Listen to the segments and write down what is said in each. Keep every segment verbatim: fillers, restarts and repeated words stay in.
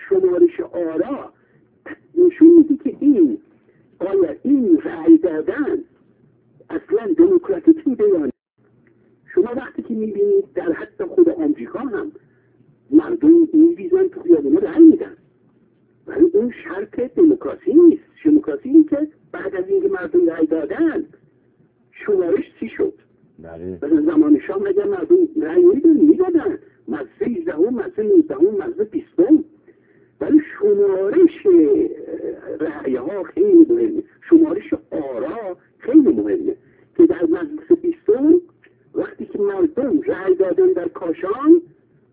شمارش آرا نشون میده که این آیا این رأی دادن اصلا دموکراتیک میده یا نه. شما وقتی که میبینید در حتی خود آمریکا هم مردم میریزن تو خیابونا رأی میدن، ولی اون شرط دموکراسی نیست. دموکراسی این که بعد از اینکه مردم رأی دادن شمارش چی شد. بله. مثلا زمان شام اگر مردم رأی میدن میدادن مجلس سیزدهم، مجلس نوزدهم، مجلس بیستم، ولی شمارش رأی ها خیلی مهمه، شمارش آرا خیلی مهمه که در مجلس بیستم وقتی که مردم رأی دادن در کاشان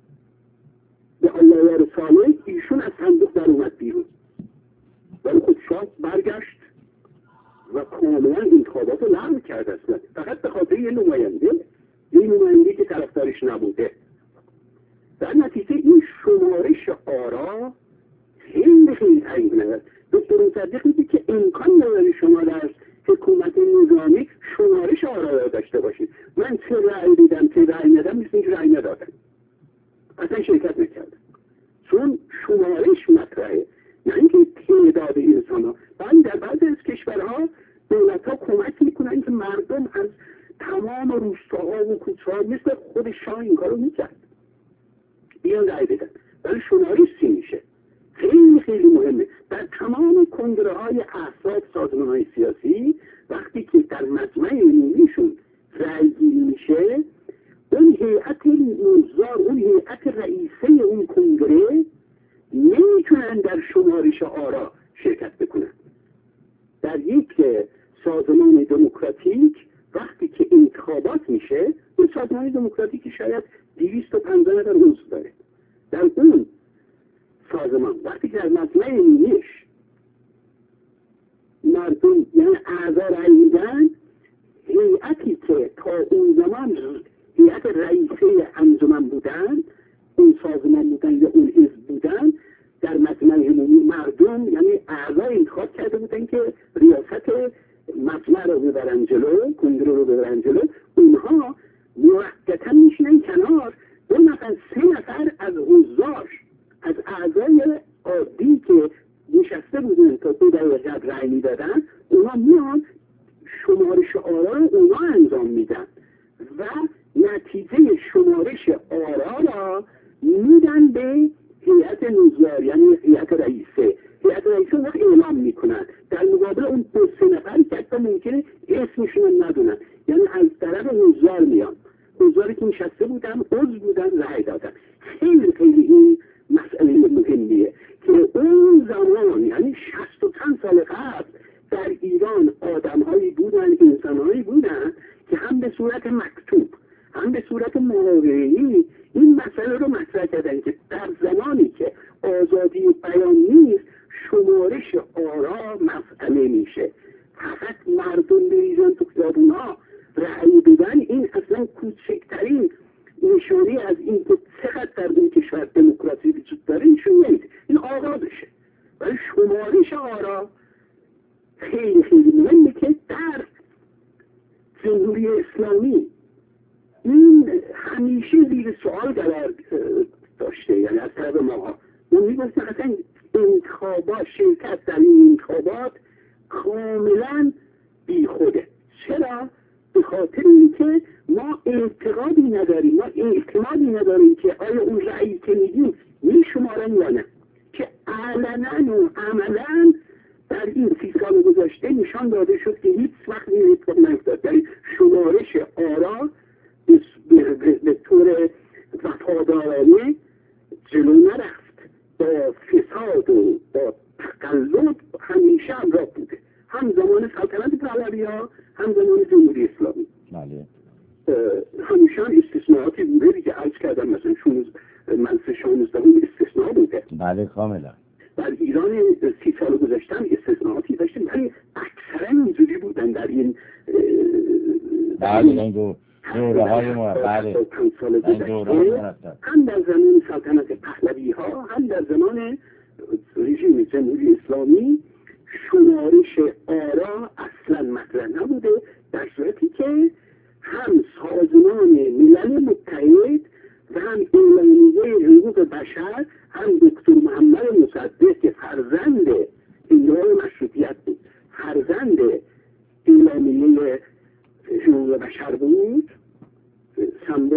به الله و رساله ایشون از صندوق در اومد بیرون، ولی خود شاه برگشت و کاملا انتخابات رو لغو کرد اصلا، فقط به خاطر یه نماینده یه نماینده که طرفدارش نبوده. در نتیجه این شمارش آرا خیلی خیلی تعیین ندارد. دکتر مصدق میگه که امکان نداره شما در حکومت نظامی شمارش آرا را داشته باشید. من چه رأی دیدم چه رأی ندم مثل اینکه رأی ندادم، اصلا شرکت نکردم، چون شمارش مطرحه نه اینکه تعداد انسان ها. ولی در بعضی از کشورها دولت ها کمک میکنن که مردم از تمام روستاها و کوچه‌ها مثل خود شاه این کارو میکرد بیان رأی بدن، ولی شمارش چی میشه خیلی خیلی مهمه. در تمام کنگره های احزاب سازمان های سیاسی وقتی که در مجمع عمومیشون رأی گیری میشه، اون هیئت نوزار، اون هیئت رئیسه اون کنگره نمیتونن در شمارش آرا شرکت بکنن. در یک سازمان دموکراتیک وقتی که انتخابات میشه، اون سازمان دموکراتیک شاید دویست و پنجاه نفر عضو داره، در اون سازمان وقتی که در مجمع عمومیش مردم یعنی اعضا رأی میدن، هیئتی که تا اون زمان هیئت رئیسه انجمن بودن، اون سازمان بودن یا اون حزب بودن، در مجمع عمومی مردم یعنی اعضا انتخاب کرده بودن که ریاست مجمع رو ببرن جلو، کنگره رو ببرن جلو. اونها موقتا میشینن کنار، دو نفر سه نفر از حضار، از اعضای عادی که نشسته بودن تا دو دقیقه قبل رأی میدادن، اونا میان شمارش آرا رو اونا انجام میدن و نتیجه شمارش آرا را میدن به هیئت نوزار یعنی هیئت رئیسه. هیئت رئیسه وقت اعلام میکنن در مقابل اون دو سه نفری که حتی ممکنه اسمشون ندونن، یعنی از طرف نوزار میان، نوزاری که نشسته بودن عضو بودن رأی دادن. خیلی خیلی این مسئله مهمیه که اون زمان یعنی شصت و چند سال قبل در ایران آدمهایی بودن، انسانهایی بودن که هم به صورت مکتوب هم به صورت محاوره‌ای این مسئله رو مطرح کردن که در زمانی که آزادی بیان نیست شمارش آرا مسئله میشه، فقط مردم بریزن تو خیابون‌ها رأی بدن، این اصلا کوچکترین نشانی از این که چقدر در این کشور دموکراسی وجود داره نشون نمیده. این آغازشه، ولی شمارش آرا خیلی خیلی مهمه که در جمهوری اسلامی این همیشه زیر سوال قرار داشته، یعنی از طرف ما ما میگفتن اصلا انتخابات، شرکت در این انتخابات کاملا بی خوده. چرا؟ به خاطر اینکه ما اعتقادی نداریم، ما اعتمادی نداریم که آیا اون رأیی که میدیم میشمارن یا نه، که علنا و عملا در این سی سال گذشته نشان داده شد که هیچ وقت این اتفاق نیفتاد. در شمارش آرا به طور وفادارانه جلو نرفت، با فساد و با تقلب همیشه همراه بوده، هم زمان سلطنت پهلوی‌ها هم زمان جمهوری اسلامی. بله. همیشه هم استثناءاتی بوده دیگه، عرض کردم مثلا مجلس شانزدهم استثناء بوده. بله کاملا. در ایران سی سال گذشته هم استثناءاتی داشتیم، ولی اکثرا اینجوری بودن در این بله این دو دوره های ما بله سال گذشته، هم در زمان سلطنت پهلوی ها هم در زمان رژیم جمهوری اسلامی شمارش آرا اصلا مطرح نبوده، در صورتی که هم سازمان ملل متحد و هم اعلامیه حقوق بشر هم دکتر محمد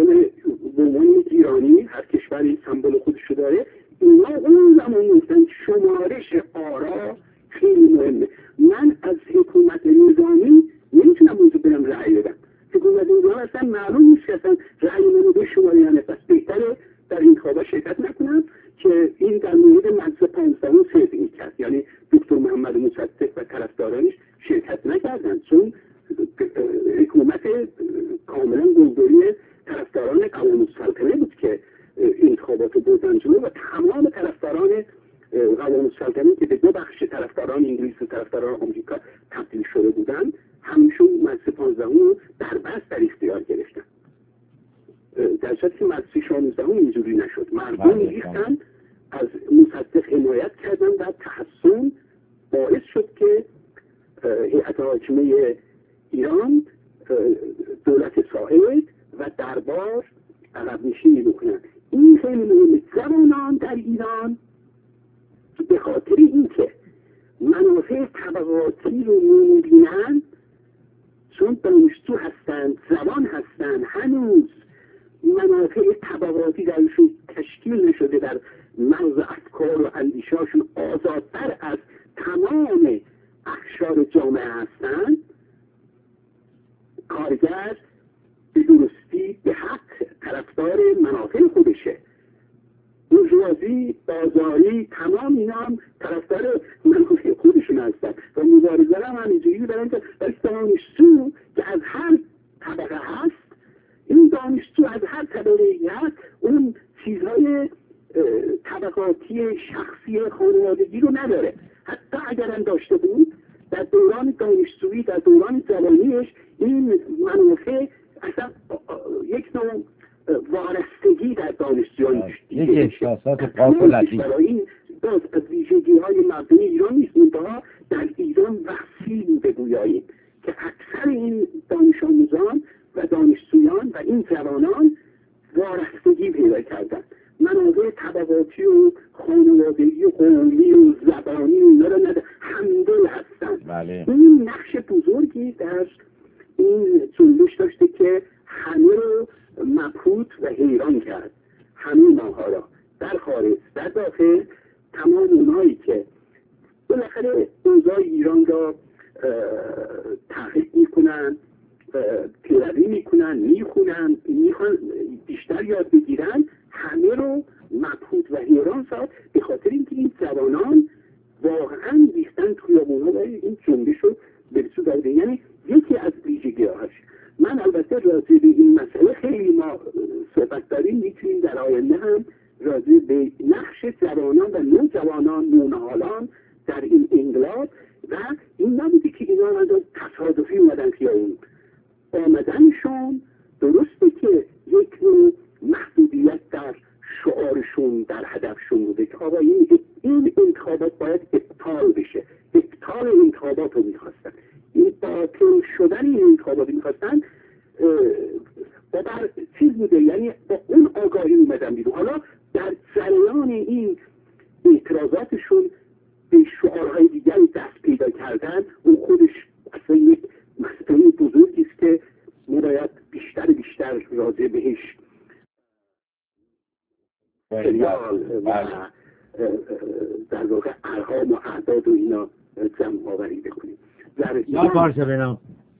عنوان به عنوان یک ایرانی، هر کشوری سمبل خودشو داره، اینا اون زمان گفتن شمارش آرا خیلی مهمه. من از حکومت نظامی نمیتونم اونجا برم رأی بدم. حکومت نظامی اصلا معلوم نیست که اصلا رأی منو به شماریانه، پس بهتره در این انتخابات شرکت نکنم که این در مورد مجلس پانزدهم صدق میکرد. یعنی دکتر محمد مصدق و طرفدارانش شرکت نکردن، چون حکومت کاملا گلدوری طرفداران قوام السلطنه بود که انتخابات بردن جلو و تمام طرفداران قوام السلطنه که به دو بخش طرفداران انگلیس و طرفداران آمریکا تبدیل شده بودن، همشون مجلس پانزدهم در بس در اختیار گرفتن. در صورتی که مجلس شانزدهم اینجوری نشد. مردم ریختن، از مصدق حمایت کردن و تحسن باعث شد که هیئت حاکمه ایران دولت صاحب و دربار عقب نشینی بکنن. این خیلی مهمه. زبانان در ایران به خاطر اینکه منافع طبقاتی رو نمیبینن، چون دانشجو هستند، زبان هستند، هنوز منافع طبقاتی درشون تشکیل نشده، در مغز افکار و اندیشهاشون آزادتر از تمام اقشار جامعه هستند، کارگر به درستی به حق طرفدار منافع خودشه. بورژوازی، بازاری، تمام اینا هم طرفدار منافع خودشون هستن و مبارزه هم همینجوری برن که ولی دانشجو که از هر طبقه هست، این دانشجو از هر طبقه هست اون چیزهای طبقاتی شخصی خانوادگی رو نداره. حتی اگرم داشته بود در دوران دانشجویی، در دوران جوانیش، این منافع اصلا یک نوع وارستگی در دانشجویان یک احساسات پاک و لطیف این باز از ویژگی های مردمی ایران نیست، منتها در ایران وحشی بوده گویاییم که اکثر این دانش آموزان و دانشجویان و این جوانان وارستگی پیدا کردن. منافع طبقاتی و خانوادگی و قومی و زبانی و اینا رو نداره، همدل هستن. بله. این نقش بزرگی در این جنبش داشته که همه رو مبهوت و حیران کرد، همه ماها را در خارج در داخل، تمام اونهایی که بالاخره اوضاع ایران را تحقیق میکنن، پیروی میکنن، میخونن، میخوان بیشتر یاد بگیرن، همه رو مبهوت و حیران ساخت به خاطر اینکه این جوانان واقعا ریختن توی اونها و این جنبش رو به سو برده. یعنی یکی از ویژگی‌هاش، من البته راجع به این مسئله خیلی ما صحبت داریم، میتونیم در آینده هم راجع به نقش جوانان و نوجوانان، نونهالان در این انقلاب و این نبوده که اینا را تصادفی اومدن که اون آمدنشون درسته که یک نوع محدودیت در شعارشون، در هدفشون بوده که آقا این این انتخابات باید ابطال بشه. ابطال انتخابات رو میخواستن، این باطل شدن این انتخابات رو میخواستن با در چیز بوده، یعنی با اون آگاهی اومدن بیرون. حالا در جریان این اعتراضاتشون به شعارهای دیگری دست پیدا کردن، اون خودش اصلا یک مسئله بزرگی است که ما باید بیشتر بیشتر راجع بهش سریال و در واقع ارقام و اعداد و اینا جمع آوری بکنیم. یا پارچه بنام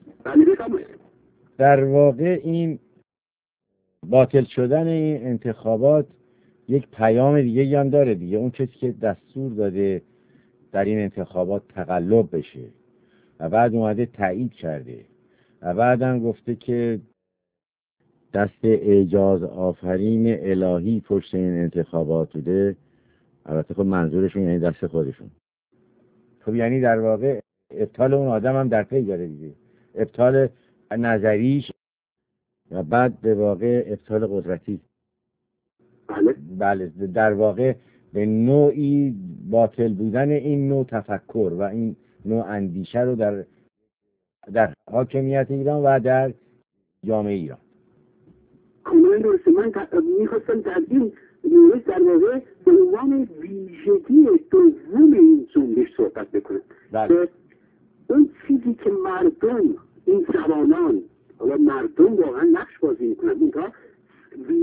در واقع این باطل شدن این انتخابات یک پیام دیگه هم داره دیگه. اون کسی که دستور داده در این انتخابات تقلب بشه و بعد اومده تایید کرده و بعدم گفته که دست اعجاز آفرین الهی پشت این انتخابات بوده، البته خب منظورشون یعنی دست خودشون. خب یعنی در واقع ابطال اون آدم هم در پی داره دیگه، ابطال نظریش و بعد به واقع ابطال قدرتی. بله بله در واقع به نوعی باطل بودن این نوع تفکر و این نوع اندیشه رو در در حاکمیت ایران و در جامعه ایران. کاملا درسته. من میخواستم در این مورد در واقع به عنوان ویژگی دوم این جنبش صحبت بکنم که اون چیزی که مردم، این جوانان، حالا مردم واقعا نقش بازی میکنن، اونها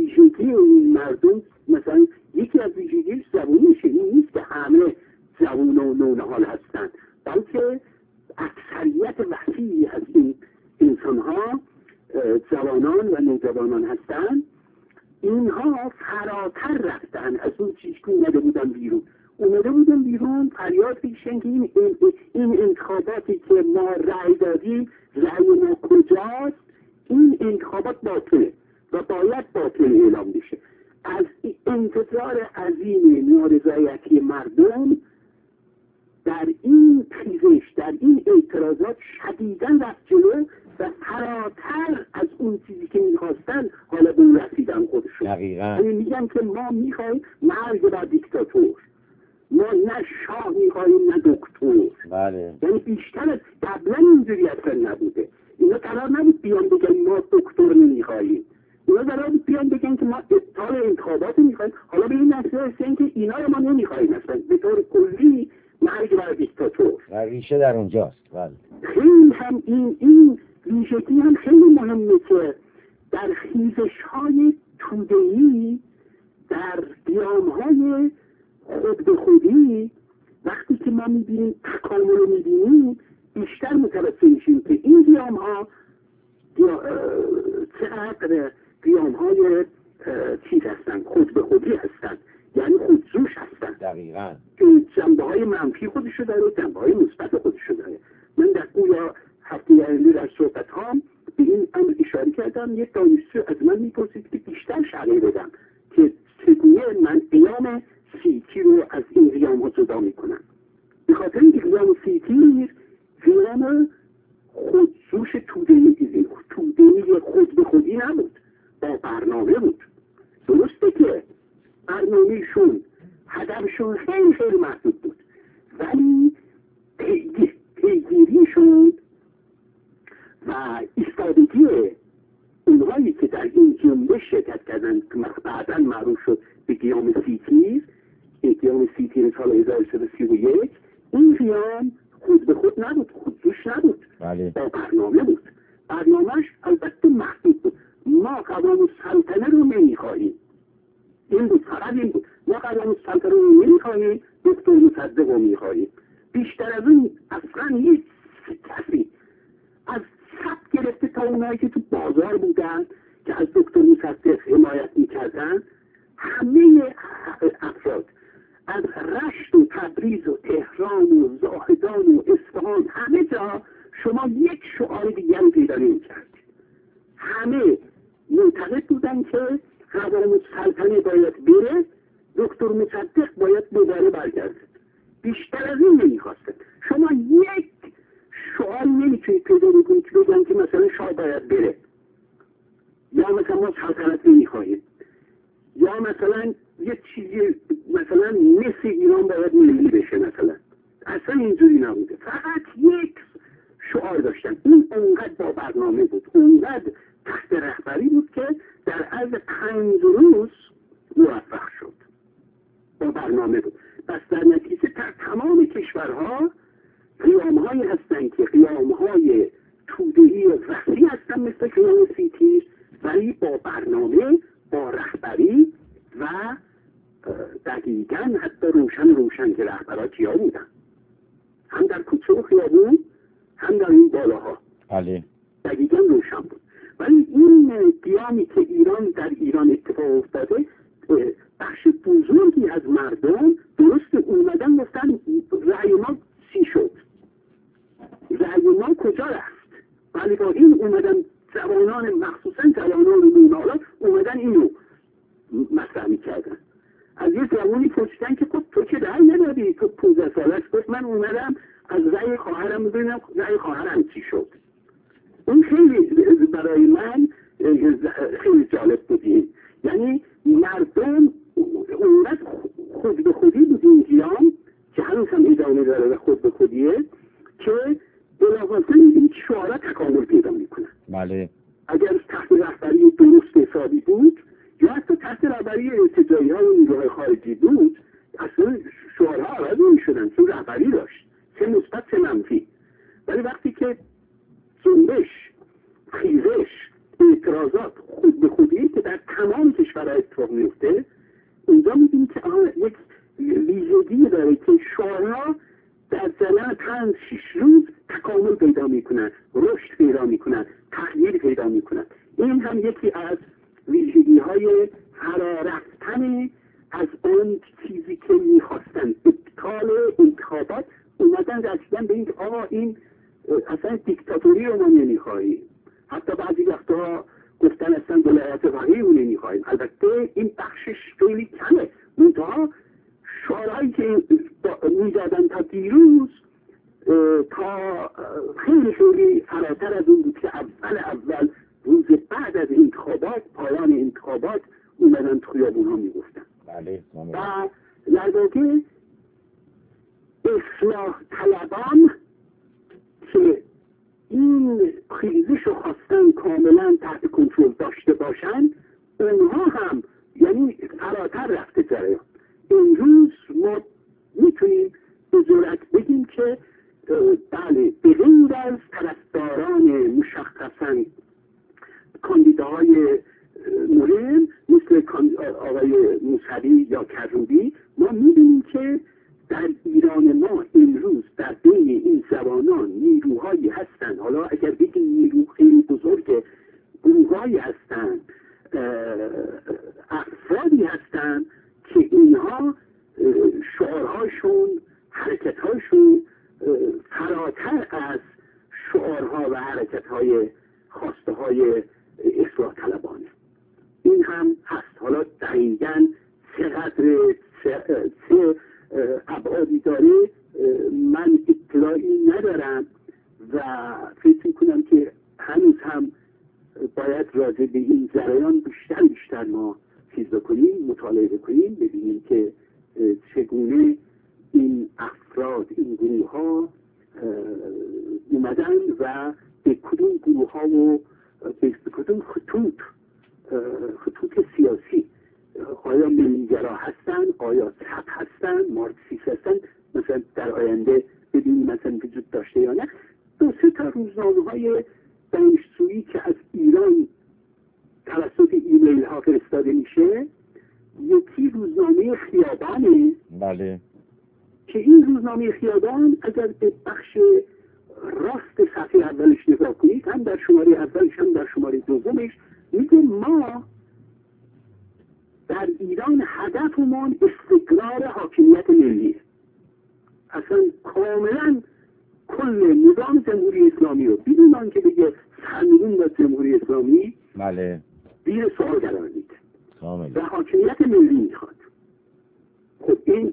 ویژگی این مردم مثلا یکی از ویژگی زبونیشه، این نیست که همه زبون و نونهال هستن، بلکه اکثریت وسیعی از این انسان ها جوانان و نوجوانان هستن. اینها فراتر رفتن از اون چیزی که اومده بودن بیرون اومده بودن بیرون فریاد کشیدن که این, این انتخاباتی که ما رأی دادیم رأی ما کجاست، این انتخابات باطله و باید باطل اعلام بشه. از انتظار عظیم نارضایتی مردم در این خیزش، در این اعتراضات شدیداً رفت جلو و فراتر از اون چیزی که میخواستن حالا به اون رسیدن خودشون. دقیقاً. یعنی میگن که ما میخوایم مرگ بر دیکتاتور، ما نه شاه میخوایم نه دکتر. بله. یعنی بیشتر از قبلا اینجوری اصلا نبوده. اینا قرار نبود بیان بگن ما دکتر نمیخوایم، اینا قرار بود بیان بگن که ما ابطال انتخابات میخوایم. حالا به این نتیجه رسیدن که اینا رو ما نمیخوایم اصلا به طور کلی مرگ بر دیکتاتور. و ریشه در اونجاست. بله. خیلی هم این این ویژگی هم خیلی مهمه که در خیزش های توده‌ای، در قیام های خود به خودی، وقتی که ما میبینیم تکامل رو میبینیم بیشتر متوجه میشیم که این قیام ها چقدر قیام های چیز هستن، خود به خودی هستن، یعنی خودجوش هستن. دقیقاً. که جنبه های منفی خودشو داره و جنبه های مثبت خودشو داره. من در گویا هفته آینده در صحبت هام به این امر اشاره کردم. یک دانشجو از من میپرسید که بیشتر شرح بدم که چگونه من قیام سیتی رو از این قیام ها جدا میکنم. به خاطر اینکه قیام سیتی قیام خودجوش توده‌ای توده‌ای خود به خودی نبود، با برنامه بود. درسته که برنامهشون هدفشون خیلی خیلی محدود بود، ولی پیگیریشون و ایستادگی اونهایی که در این جنبش شرکت کردن که بعداً معروف شد به قیام سی تیر، قیام سی تیر سال هزار و سیصد و سی و یک، این قیام خود به خود نبود، خودجوش نبود. بله. با برنامه بود. برنامهش البته محدود بود. ما قوام السلطنه رو نمیخواهیم، این بود، فقط این بود. ما قوام السلطنه رو نمیخواهیم، دکتر مصدق رو میخواهیم. بیشتر از اون اصلا هیچ کسی از سب گرفته تا اونایی که تو بازار بودن که از دکتر مصدق حمایت میکردن، همه افراد از رشت و تبریز و تهران و زاهدان و اصفهان، همه جا شما یک شعار دیگری پیدا نمی‌کردید. همه معتقد بودن که قوام السلطنه باید بره، دکتر مصدق باید دوباره برگرده. بیشتر از این نمی‌خواستن. شما یک شعار نمی‌تونید پیدا بکنید که بگن که مثلا شاه باید بره، یا مثلا ما سلطنت نمی‌خواهیم، یا مثلا یه چیزی مثلا مثل ایران باید ملی بشه. مثلا اصلا اینجوری نبوده. فقط یک شعار داشتن. این اونقدر با برنامه بود، اونقدر تحت رهبری بود که در عرض پنج روز موفق شد. با برنامه بود. پس در نتیجه در تمام کشورها قیام‌هایی هستن که قیام‌های توده‌ای و وسیع هستن مثل قیام سیتیز، ولی با برنامه، با رهبری و دقیقاً حتی روشن روشن که رهبرها کیا بودن، هم در کوچه و خیابون هم در این بالاها. بله. دقیقاً روشن بود. ولی این قیامی که ایران در ایران اتفاق افتاده، بخش بزرگی از مردم درست اومدن گفتن رأی ما چی شد، رأی ما کجا رفت. ولی با این اومدن جوانان، مخصوصا جوانان نونهالا اومدن اینو مطرح می‌کردن. از یه جوانی پرسیدن که خب تو که رأی ندادی، تو پانزده سالش. گفت من اومدم از رأی خواهرم ببینم رأی خواهرم چی شد. این خیلی برای من خیلی جالب بودیم. یعنی مردم اونقدر خود به خودی بود این قیام که هنوز هم ادامه داره و خود به خودیه که بلاواسه می‌بینید شعارا تکامل پیدا میکنن. بله. اگر تحت رهبری درست حسابی بود یا حتی تحت رهبری ارتجاعی ها و نیروهای خارجی بود، اصلا شعارها عوض نمی‌شدن، چون رهبری داشت، چه مثبت چه منفی. ولی وقتی که جنبش، خیزش اعتراضات خود به خودیه که در تمام کشورها اتفاق میفته، اونجا میبینیم که آها یک ویژگی داره که شعرها در ظرف پنج شش روز تکامل پیدا میکنن، رشد پیدا میکنن، تغییر پیدا میکنن. این هم یکی از ویژگی های فرارفتن از آن چیزی که میخواستن، ابطال انتخابات. اومدن رسیدن به این که آقا این اصلا دیکتاتوری رو ما نمیخواهیم، حتی بعضی وقتا گفتن اصلا ولایت فقیه رو نمیخواهیم. البته این بخشش خیلی کمه، منتها شعارهایی که میزدن تا دیروز تا خیلی خیلی فراتر از اون بود که اول اول روز بعد از انتخابات، پایان انتخابات، اومدن تو خیابون ها میگفتن. بله. و در واقع اصلاح طلبان که این خیزش رو خواستن کاملا تحت کنترل داشته باشن، اونها هم یعنی فراتر رفته جریان. امروز ما میتونیم به جرئت بگیم که بله، به غیر از طرفداران مشخصا کاندیداهای مهم مثل آقای موسوی یا کروبی، ما میبینیم که در ایران ما امروز در بین این زبانان نیروهایی هستند، حالا اگر بگیم نیرو خیلی بزرگ، گروهایی هستند، افرادی هستند که اینها شعارهاشون، حرکتهاشون فراتر از شعارها و حرکتهای خواسته های اصلاح طلبانه. این هم هست. حالا دقیقاً چقدر چه ابعادی داره من اطلاعی ندارم و فکر میکنم که هنوز هم باید راجع به این جریان بیشتر بیشتر ما چیز بکنیم، مطالعه بکنیم، ببینیم که چگونه این افراد، این گروه ها اومدن و به کدوم گروه ها و به کدوم خطوط خطوط سیاسی، آیا ملیگرا هستن، آیا چپ هستن، مارکسیست هستن، مثلا در آینده ببینیم مثلا وجود داشته یا نه. دو سه تا روزنامه های دانشجویی که از ایران توسط ایمیل ها فرستاده میشه، یکی روزنامه خیابانه. بله. که این روزنامه خیابان اگر به بخش راست صفحه اولش نگاه کنید، هم در شماره اولش هم در شماره دومش میگه ما در ایران هدفمون استقرار حاکمیت ملیه. اصلا کاملا کل نظام جمهوری اسلامی رو بدون آنکه بگه سرنگون با جمهوری اسلامی، بله، زیر سوال قرار میده کاملا و حاکمیت ملی میخواد. خب این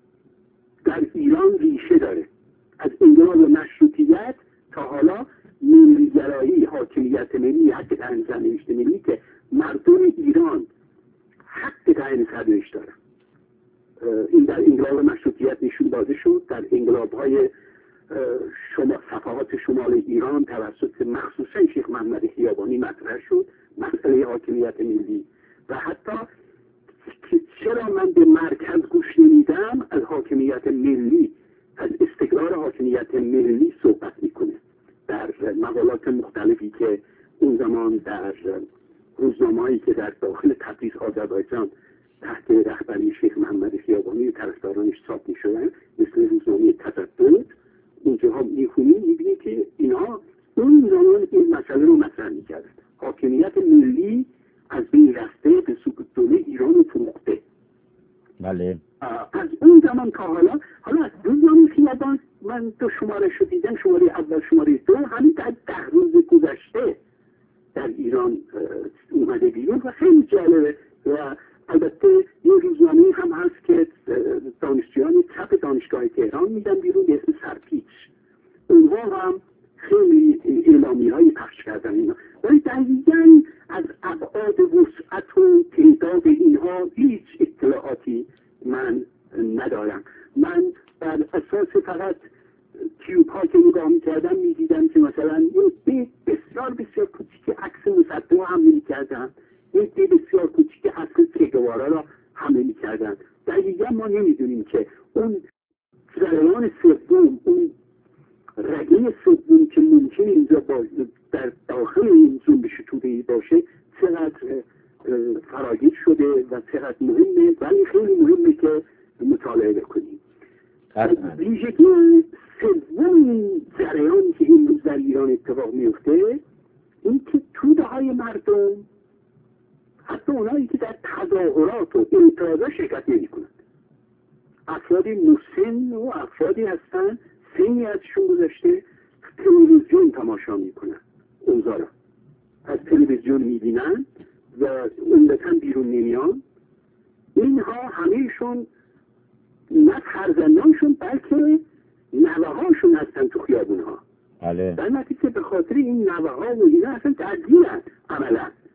در ایران ریشه داره. از انقلاب مشروطیت تا حالا ملیگرایی، حاکمیت ملی، حق تعیین سرنوشت ملی که مردم ایران حق تعیین سرنوشت دارن. این در انقلاب مشروطیت نشون داده شد. در انقلاب‌های شما صفحات شمال ایران توسط مخصوصا شیخ محمد خیابانی مطرح شد مسئله حاکمیت ملی و حتی که چرا من به مرکز گوش نمیدم، از حاکمیت ملی، از استقرار حاکمیت ملی صحبت میکنه در مقالات مختلفی که اون زمان در روزنامه‌ای که در داخل تبریز آذربایجان تحت رهبری شیخ محمد خیابانی طرفدارانش چاپ میشدن، مثل روزنامه تجدد. اونجاها میخونیم میبینیم که اینها اون زمان این مسئله رو مطرح میکردن. حاکمیت ملی از بین رفته، به سوی دوله ایران رو فروخته. بله. از اون زمان تا حالا، حالا از روزنامه خیابان من دو شماره شو دیدم، شماره اول، شماره دو، همین در ده روز گذشته در ایران اومده بیرون و خیلی جالبه. و البته یه روزنامه هم هست که دانشجویان چپ دانشگاه تهران میدن بیرون به اسم سرپیچ. اونها هم خیلی اعلامی هایی پخش کردن اینا. ولی دقیقاً از ابعاد وسعت و تعداد اینها هیچ اطلاعاتی من ندارم. من بر اساس فقط تیوب ها که نگاه میکردم میدیدم که مثلا یه بسیار بسیار کوچیک عکس مصدق حمله میکردن، یه بسیار کوچیک عکس چگوارا را حمله میکردن. دقیقاً ما نمیدونیم که اون جریان سوم، اون رگه سوم که ممکن اینجا در داخل این جنبش توده‌ای باشه چقدر فراگیر شده و چقدر مهمه، ولی خیلی مهمه که مطالعه بکنیم. ویژگی سوم جریانی که این در ایران اتفاق میفته این که توده های مردم، حتی اونایی که در تظاهرات و اعتراضات شرکت نمی کنند، افرادی مسن و افرادی هستن سنی ازشون گذشته تلویزیون تماشا میکنن، اوضاع از تلویزیون میبینن و عمدتاً بیرون نمیان. اینها همهشون نه فرزندانشون بلکه نوه هاشون هستن تو خیابون ها. بله. در نتیجه به خاطر این نوه ها و اینا اصلا تدگیرن عملا